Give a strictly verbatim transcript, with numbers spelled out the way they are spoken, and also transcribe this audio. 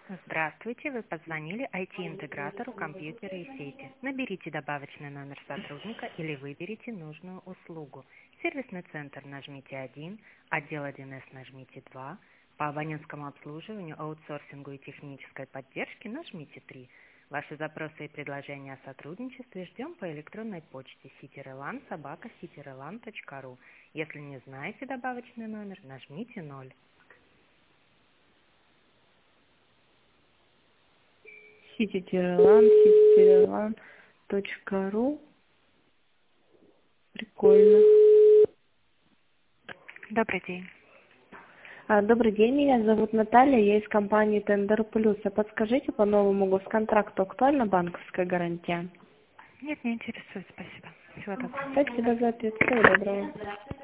Здравствуйте, вы позвонили ай ти-интегратору компьютера и сети. Наберите добавочный номер сотрудника или выберите нужную услугу. Сервисный центр нажмите один, отдел один эс нажмите два, по абонентскому обслуживанию, аутсорсингу и технической поддержке нажмите три. Ваши запросы и предложения о сотрудничестве ждем по электронной почте ситирелан собака ситирелан точка ру. Если не знаете добавочный номер, нажмите ноль. Сити-Релан, сити-релан точка ру. Прикольно. Добрый день. А, добрый день, меня зовут Наталья, я из компании Тендер Плюс. А подскажите, по новому госконтракту актуальна банковская гарантия? Нет, не интересует, спасибо. Всего доброго. Спасибо за ответ. Всего доброго.